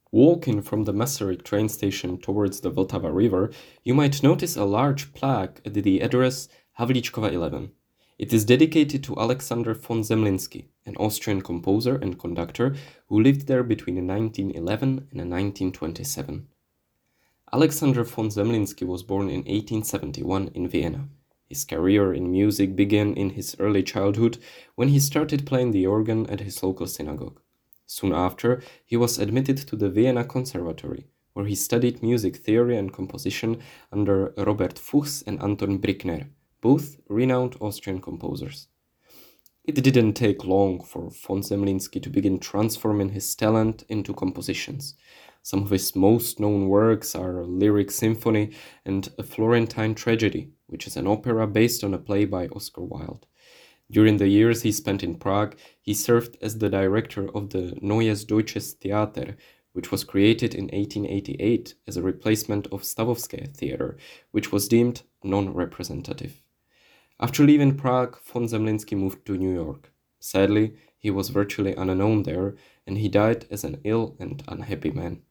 Walking from the Masaryk train station towards the Vltava River, you might notice a large plaque at the address Havlíčkova 11. It is dedicated to Alexander von Zemlinsky, an Austrian composer and conductor who lived there between 1911 and 1927. Alexander von Zemlinsky was born in 1871 in Vienna. His career in music began in his early childhood when he started playing the organ at his local synagogue. Soon after, he was admitted to the Vienna Conservatory, where he studied music theory and composition under Robert Fuchs and Anton Bruckner, both renowned Austrian composers. It didn't take long for von Zemlinsky to begin transforming his talent into compositions. Some of his most known works are Lyric Symphony and A Florentine Tragedy, which is an opera based on a play by Oscar Wilde. During the years he spent in Prague, he served as the director of the Neues Deutsches Theater, which was created in 1888 as a replacement of Stavovské Theater, which was deemed non-representative. After leaving Prague, von Zemlinsky moved to New York. Sadly, he was virtually unknown there, and he died as an ill and unhappy man.